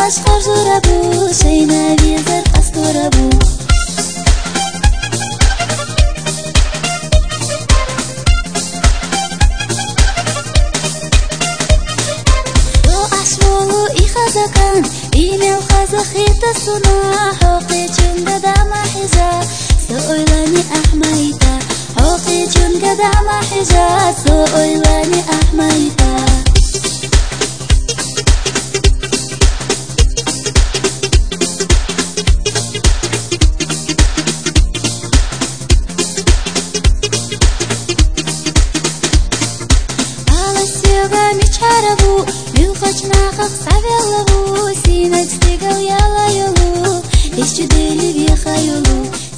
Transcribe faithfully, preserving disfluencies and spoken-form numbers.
مشقر زوربو شینوی زر قستوربو رو اشمولو ای خزکن ایمیل خزخیت سنا حقی چون قدام حجا سؤلاني أحميتا حقي چون قدام حجا سؤلاني أحميتا Чарабу, милхач нахах савелаву, синак стигал яла юлу, ищу дели веха юлу.